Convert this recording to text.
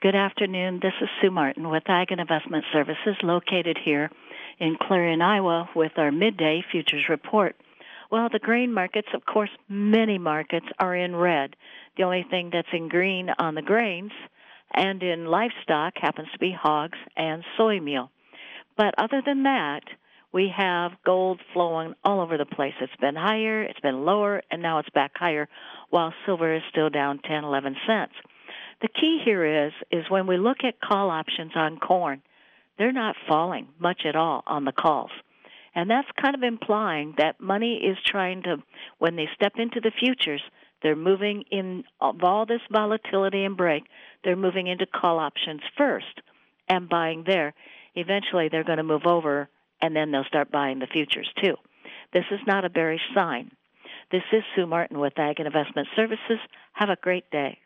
Good afternoon. This is Sue Martin with Ag and Investment Services located here in Clarion, Iowa with our midday futures report. Well, the grain markets, of course, many markets are in red. The only thing that's in green on the grains and in livestock happens to be hogs and soy meal. But other than that, we have gold flowing all over the place. It's been higher, it's been lower, and now it's back higher, while silver is still down 10, 11 cents. The key here is when we look at call options on corn, they're not falling much at all on the calls. And that's kind of implying that money is trying to, when they step into the futures, they're moving in of all this volatility and break, they're moving into call options first and buying there. Eventually they're going to move over and then they'll start buying the futures too. This is not a bearish sign. This is Sue Martin with Ag and Investment Services. Have a great day.